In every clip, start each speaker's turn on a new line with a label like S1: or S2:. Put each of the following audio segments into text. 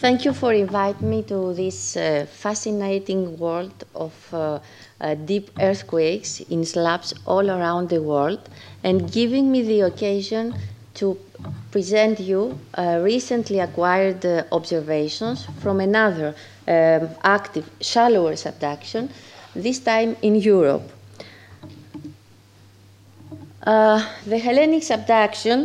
S1: Thank you for inviting me to this fascinating world of deep earthquakes in slabs all around the world and giving me the occasion to present you recently acquired observations from another active, shallower subduction, this time in Europe. The Hellenic subduction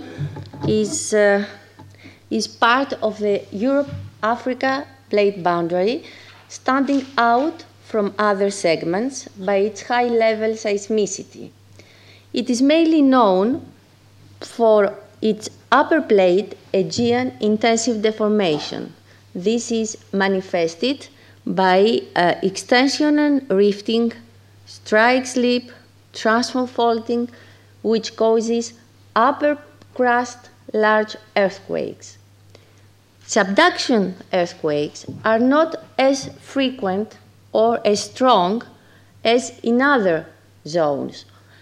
S1: is part of the Europe-Africa plate boundary, standing out from other segments by its high-level seismicity. It is mainly known for its upper plate Aegean intensive deformation. This is manifested by extensional rifting, strike slip, transform faulting, which causes upper crust large earthquakes. Subduction earthquakes are not as frequent or as strong as in other zones.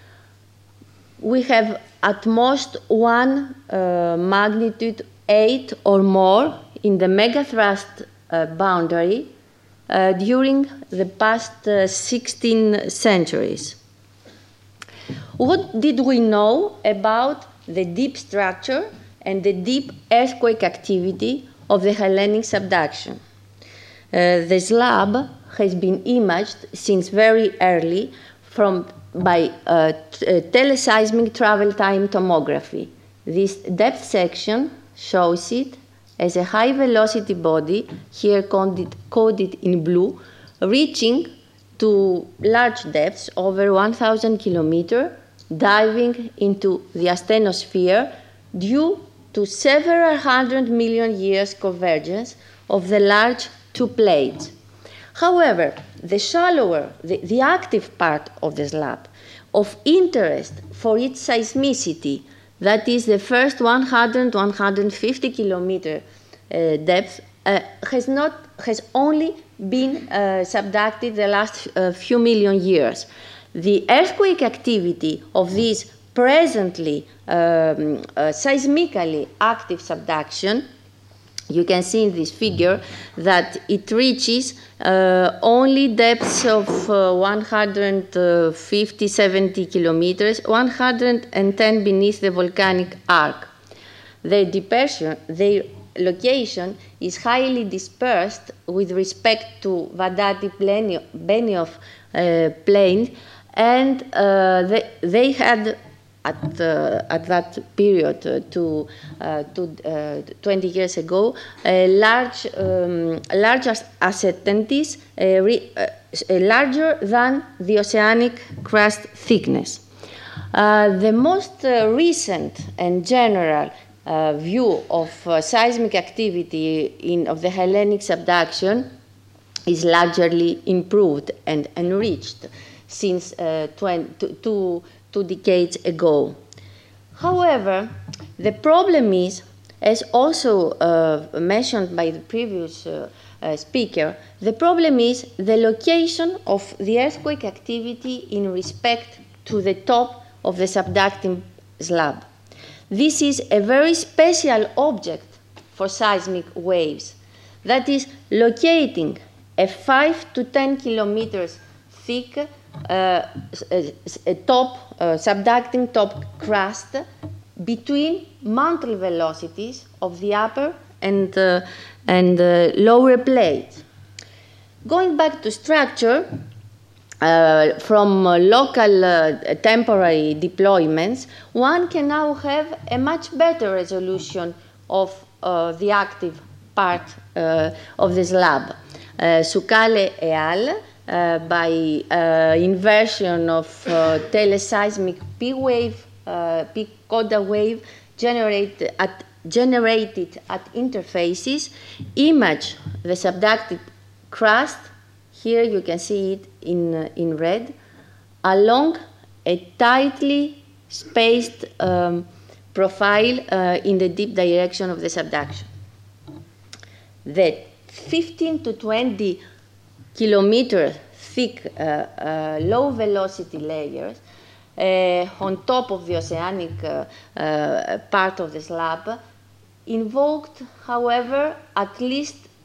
S1: We have at most one magnitude 8 or more in the megathrust boundary during the past 16 centuries. What did we know about the deep structure and the deep earthquake activity of the Hellenic subduction? The slab has been imaged since very early by teleseismic travel time tomography. This depth section shows it as a high velocity body, here coded in blue, reaching to large depths over 1,000 kilometers, diving into the asthenosphere due to several hundred million years convergence of the large two plates. However, the shallower, the active part of the slab, of interest for its seismicity, that is the first 150 kilometer depth, has only been subducted the last few million years. The earthquake activity of this presently seismically active subduction, you can see in this figure that it reaches only depths of 150-70 kilometers, 110 beneath the volcanic arc. Their location is highly dispersed with respect to Vardati-Benioff plain, and they had at that period, 20 years ago, large ascendancies larger than the oceanic crust thickness. The most recent and general view of seismic activity of the Hellenic subduction is largely improved and enriched since 2 decades ago. However, the problem is, as also mentioned by the previous speaker, the problem is the location of the earthquake activity in respect to the top of the subducting slab. This is a very special object for seismic waves, that is locating a 5 to 10 kilometers thick subducting top crust between mantle velocities of the upper and lower plates. Going back to structure, from local temporary deployments, one can now have a much better resolution of the active part of the slab. Soucale et al. By inversion of teleseismic P wave, P coda wave generated at interfaces, image the subducted crust. Here you can see it in red, along a tightly spaced profile in the deep direction of the subduction. The 15 to 20 kilometer thick low velocity layers on top of the oceanic part of the slab invoked, however, at least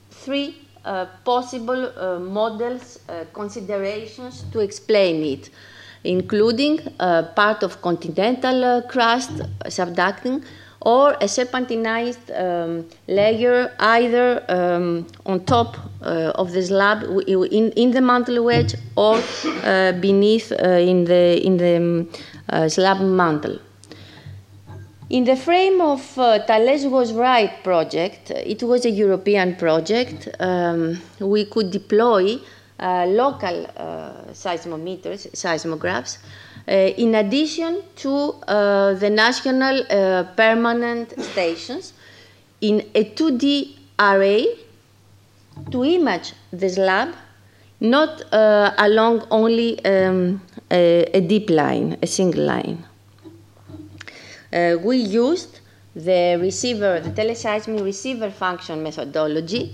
S1: three possible models, considerations to explain it, including part of continental crust subducting or a serpentinized layer either on top of the slab in the mantle wedge or beneath in the slab mantle. In the frame of Thales was right project, it was a European project. We could deploy local seismometers, seismographs, in addition to the national permanent stations in a 2D array to image the slab, not along only a deep line, a single line. We used the receiver, the teleseismic receiver function methodology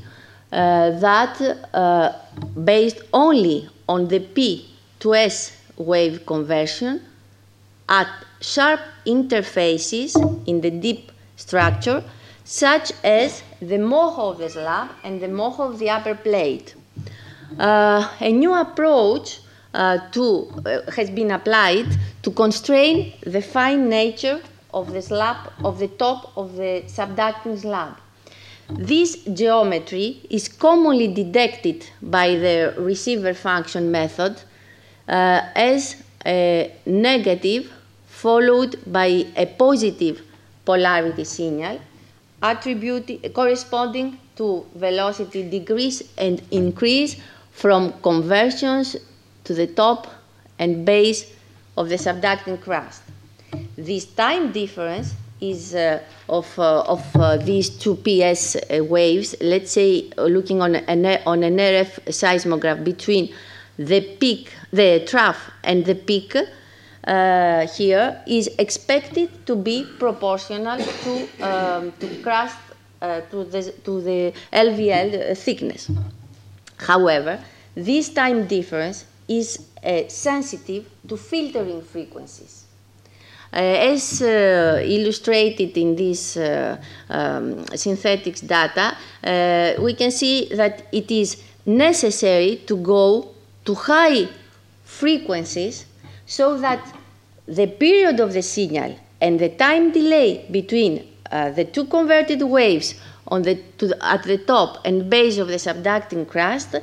S1: that based only on the P to S wave conversion at sharp interfaces in the deep structure, such as the moho of the slab and the moho of the upper plate. A new approach has been applied to constrain the fine nature of the slab, of the top of the subducting slab. This geometry is commonly detected by the receiver function method as a negative followed by a positive polarity signal corresponding to velocity decrease and increase from conversions to the top and base of the subducting crust. This time difference is of these two PS waves, let's say looking on an RF seismograph between the peak, the trough and the peak here is expected to be proportional to crust, to the LVL thickness. However, this time difference is sensitive to filtering frequencies. As illustrated in this synthetics data, we can see that it is necessary to go to high frequencies so that the period of the signal and the time delay between the two converted waves at the top and base of the subducting crust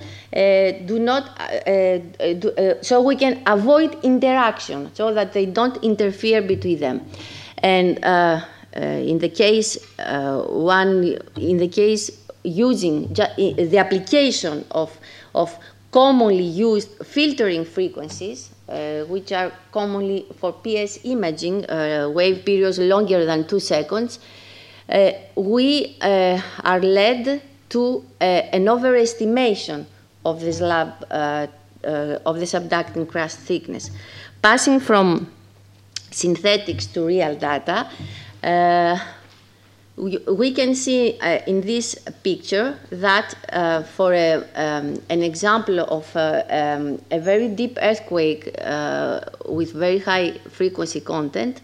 S1: so we can avoid interaction, so that they don't interfere between them. And in the case using the application of commonly used filtering frequencies, which are commonly for PS imaging, wave periods longer than 2 seconds, we are led to an overestimation of the slab, of the subducting crust thickness. Passing from synthetics to real data, we can see in this picture that for an example of a very deep earthquake with very high frequency content,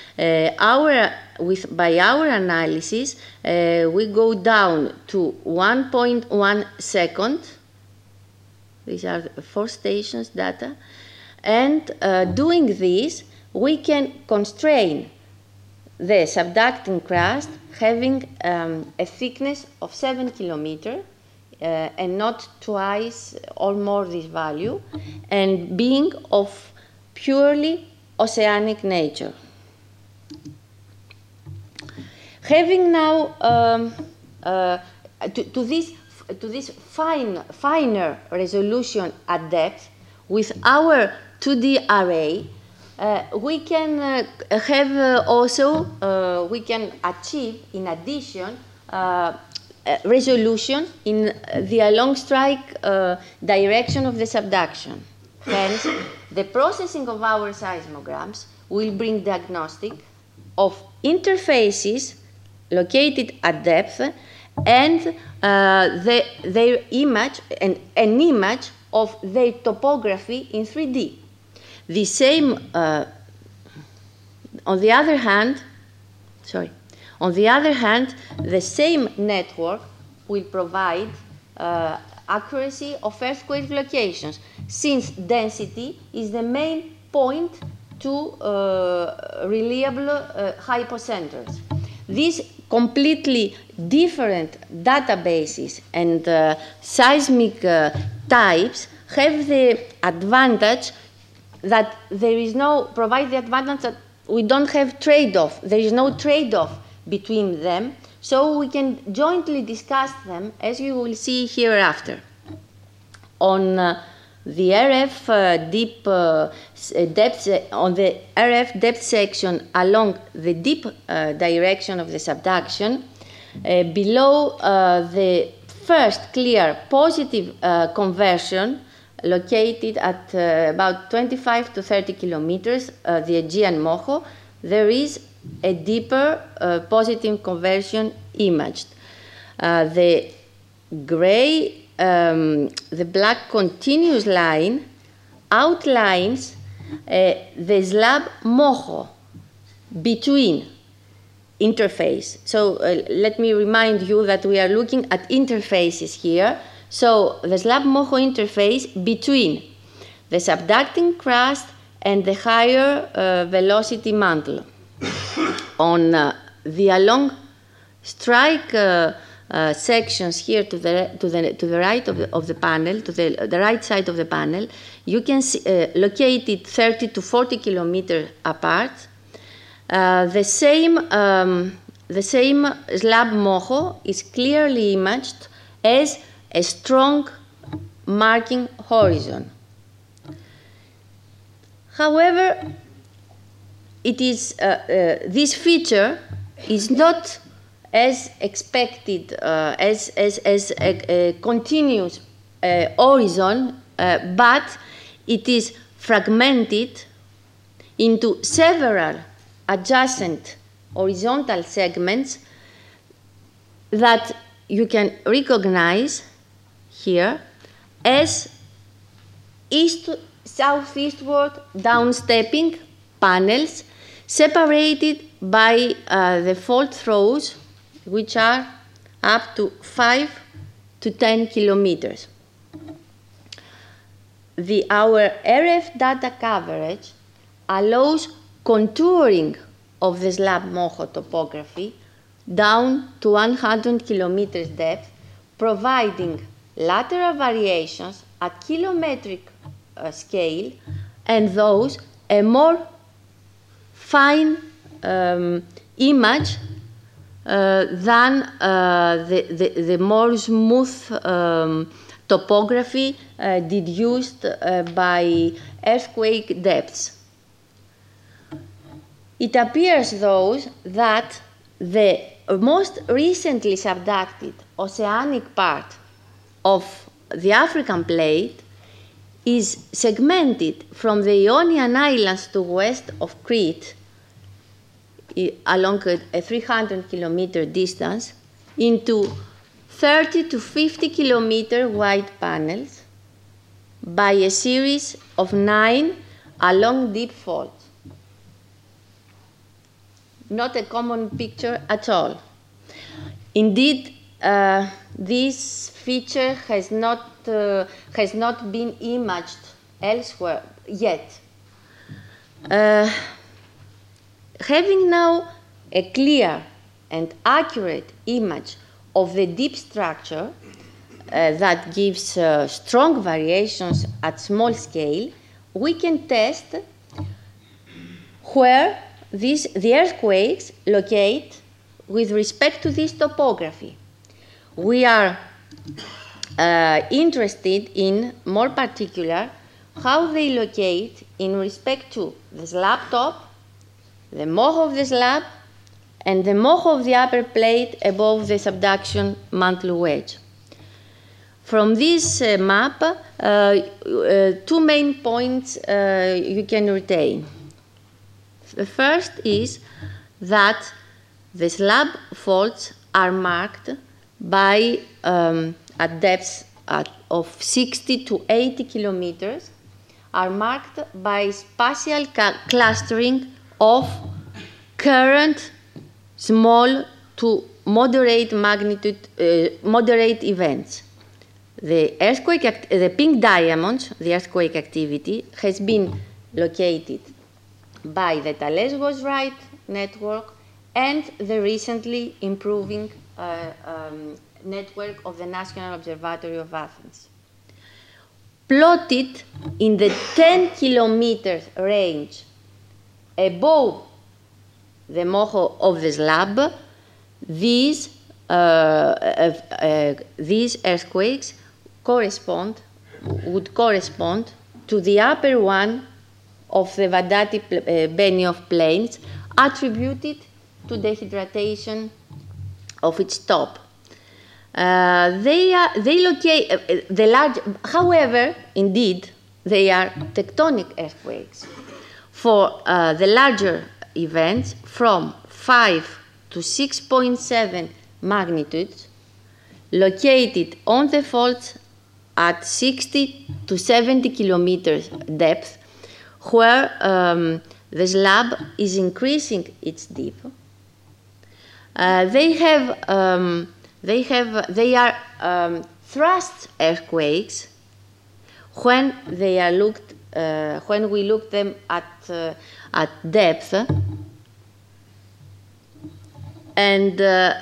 S1: by our analysis, we go down to 1.1 second. These are the 4 stations data. And doing this, we can constrain the subducting crust having a thickness of 7 kilometers and not twice or more this value, and being of purely oceanic nature. Having now to this finer resolution at depth with our 2D array, we can have also we can achieve in addition resolution in the along strike direction of the subduction. Hence, the processing of our seismograms will bring diagnostic of interfaces located at depth and their image and an image of their topography in 3D. The same, on the other hand, the same network will provide accuracy of earthquake locations, since density is the main point to reliable hypocenters. These completely different databases and seismic types have the advantage that provide the advantage that we don't have trade-off. There is no trade-off between them, so we can jointly discuss them, as you will see hereafter. On the RF on the RF depth section along the deep direction of the subduction, below the first clear positive conversion located at about 25 to 30 kilometers, the Aegean Moho, there is a deeper positive conversion imaged. The gray, the black continuous line outlines the slab Moho between interface. So let me remind you that we are looking at interfaces here. So the slab Moho interface between the subducting crust and the higher velocity mantle. On the along strike sections here to the right of the panel, to the right side of the panel, you can see located 30 to 40 kilometers apart. The same slab Moho is clearly imaged as a strong marking horizon. However, it is this feature is not as expected as a continuous horizon, but it is fragmented into several adjacent horizontal segments that you can recognize here as southeastward downstepping panels separated by the fault throws, which are up to 5 to 10 kilometers. Our RF data coverage allows contouring of the slab Moho topography down to 100 kilometers depth, providing lateral variations at kilometric scale and those a more fine image than the more smooth topography deduced by earthquake depths. It appears, though, that the most recently subducted oceanic part of the African plate is segmented from the Ionian Islands to west of Crete along a 300 kilometer distance into 30 to 50 kilometer wide panels by a series of 9 along deep faults. Not a common picture at all. Indeed, this feature has not been imaged elsewhere yet. Having now a clear and accurate image of the deep structure that gives strong variations at small scale, we can test where the earthquakes locate with respect to this topography. We are interested in, more particular, how they locate in respect to the slab top, the Moho of the slab, and the Moho of the upper plate above the subduction mantle wedge. From this map, two main points you can retain. The first is that the slab faults are marked by, at depths of 60 to 80 kilometers, are marked by spatial clustering of current small to moderate magnitude, moderate events. the pink diamonds, the earthquake activity, has been located by the Thales Ghost-Wright network and the recently improving network of the National Observatory of Athens. Plotted in the 10 kilometers range above the moho of the slab, these earthquakes would correspond to the upper one of the Vardati-Benioff plains, attributed to dehydratation of its top. They locate the large. However, indeed, they are tectonic earthquakes. For the larger events, from 5 to 6.7 magnitudes, located on the faults at 60 to 70 kilometers depth, where the slab is increasing its depth. They are thrust earthquakes when they are looked when we look them at depth, and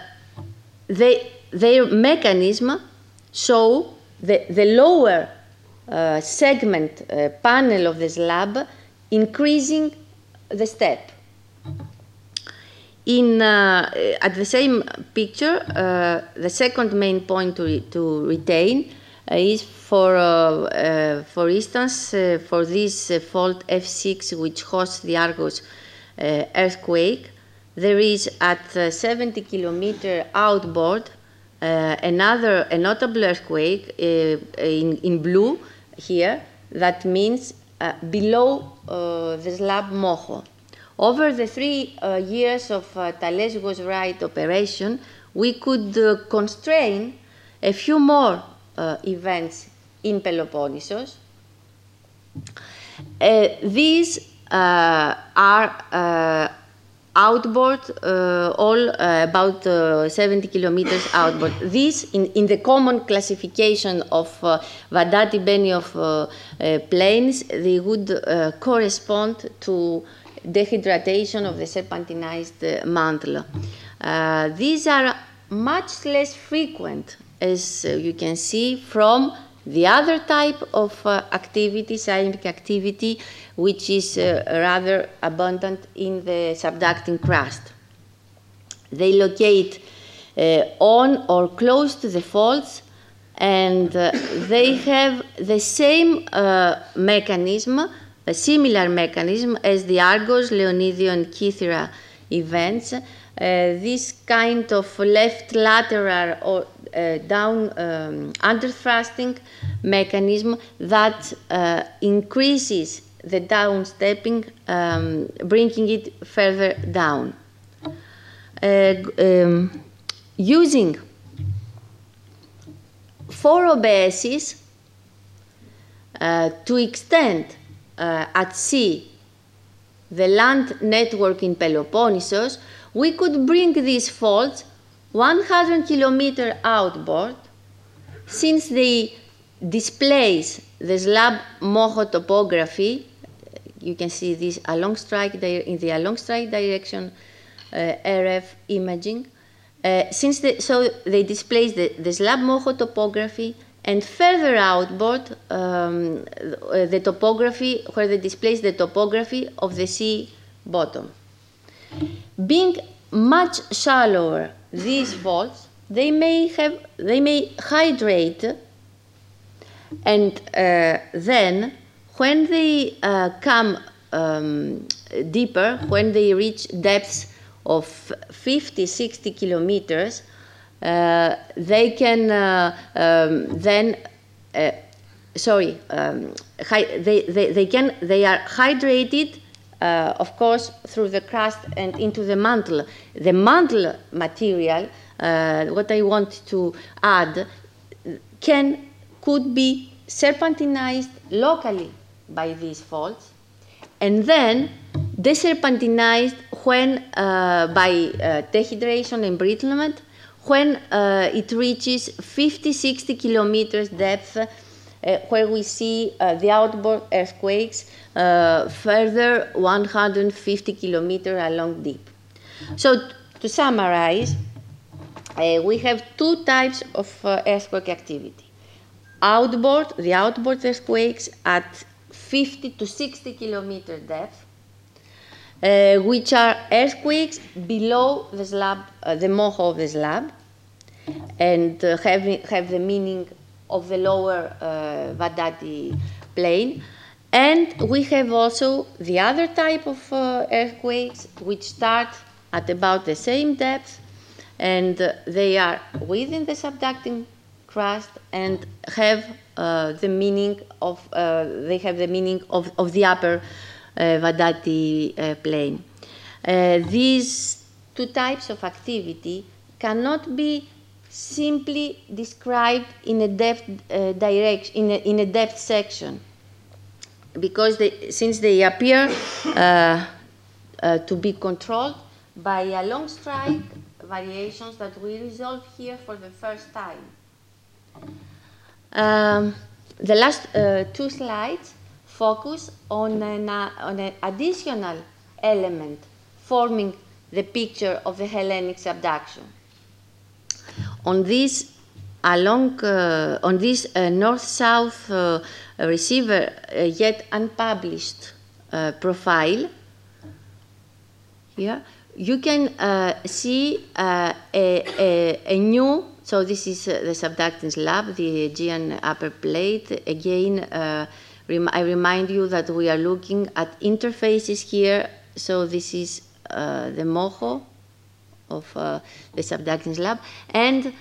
S1: their mechanism show the lower segment panel of the slab increasing the step. At the same picture, the second main point to retain is for instance, for this fault F6, which hosts the Argos earthquake, there is at 70 kilometer outboard a notable earthquake in blue here. That means below the slab moho. Over the 3 years of Thales Ghost-Wright operation, we could constrain a few more events in Peloponnesos. These are outboard, all about 70 kilometers outboard. These, in the common classification of Vardati-Benioff plains, they would correspond to dehydration of the serpentinized mantle. These are much less frequent, as you can see, from the other type of activity, seismic activity, which is rather abundant in the subducting crust. They locate on or close to the faults, and they have the same mechanism, a similar mechanism as the Argos, Leonidio, and Kythera events. This kind of left lateral or down underthrusting mechanism that increases the downstepping, bringing it further down. Using 4 OBSs to extend at sea the land network in Peloponnesos, we could bring these faults 100 kilometers outboard, since they displace the slab moho topography. You can see this along strike in the along strike direction RF imaging. So they displace the slab moho topography, and further outboard the topography, where they displace the topography of the sea bottom. Being much shallower, these faults, they may hydrate, and then when they come deeper, when they reach depths of 50, 60 kilometers, they can they are hydrated, of course, through the crust and into the mantle. The mantle material, what I want to add, could be serpentinized locally by these faults, and then deserpentinized when by dehydration and embrittlement, when it reaches 50-60 kilometers depth, where we see the outboard earthquakes further 150 kilometers along deep. So to summarize, we have two types of earthquake activity. The outboard earthquakes at 50 to 60 kilometer depth, which are earthquakes below the slab, the moho of the slab, and have the meaning of the lower Vadati plain. And we have also the other type of earthquakes, which start at about the same depth, and they are within the subducting crust and have the meaning of the upper Vadati plain. These two types of activity cannot be simply described in a depth in a depth section, because since they appear to be controlled by a long strike variations that we resolve here for the first time. The last two slides focus on an additional element forming the picture of the Hellenic subduction. On this north-south receiver yet unpublished profile here, you can see a new, so this is the subducting slab, the Aegean upper plate. Again, I remind you that we are looking at interfaces here. So this is the moho of the subducting slab. And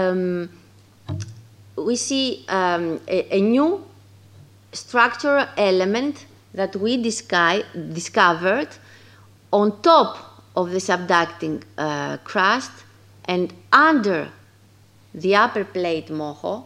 S1: we see a new structural element that we discovered on top of the subducting crust and under the upper plate moho,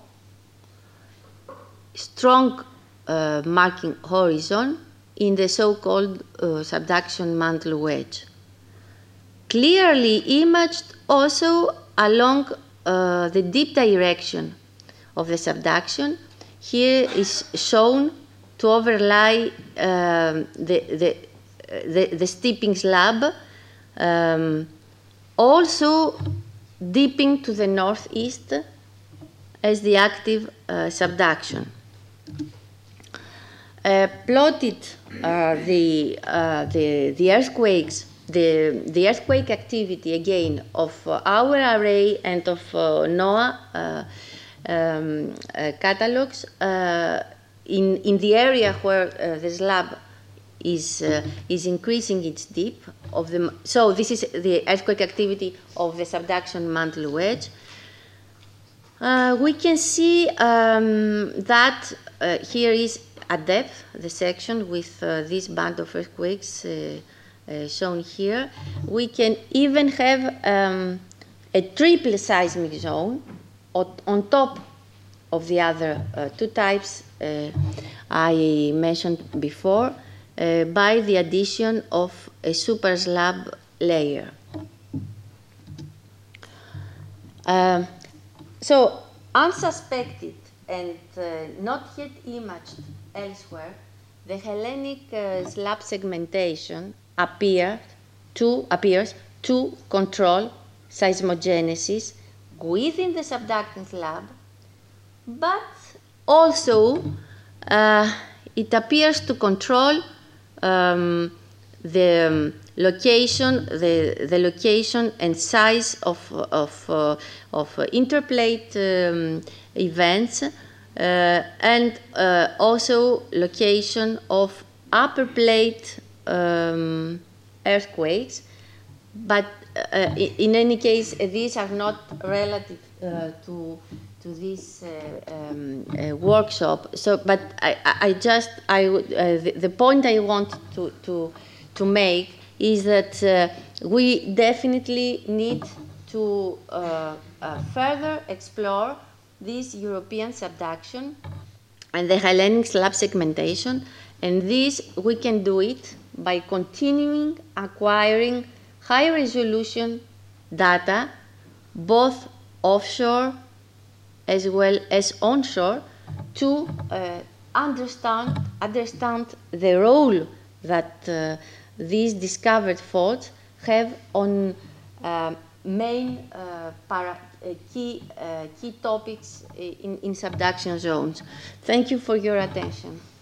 S1: strong marking horizon in the so-called subduction mantle wedge. Clearly imaged also along the deep direction of the subduction. Here is shown to overlie the steeping slab, also dipping to the northeast as the active subduction. Plotted the earthquakes, the earthquake activity again of our array and of NOAA catalogs in the area where the slab is increasing its dip of the. So this is the earthquake activity of the subduction mantle wedge. We can see that here is at depth the section with this band of earthquakes shown here. We can even have a triple seismic zone on top of the other two types I mentioned before, by the addition of a super slab layer. So unsuspected and not yet imaged elsewhere, the Hellenic slab segmentation appears to control seismogenesis within the subducting slab, but also it appears to control the location and size of interplate events, and also location of upper plate earthquakes. But in any case, these are not relative to this workshop. So, but the point I want to make is that we definitely need to further explore this European subduction and the Hellenic slab segmentation, and this we can do it by continuing acquiring high resolution data both offshore as well as onshore, to understand the role that these discovered faults have on main key topics in subduction zones. Thank you for your attention.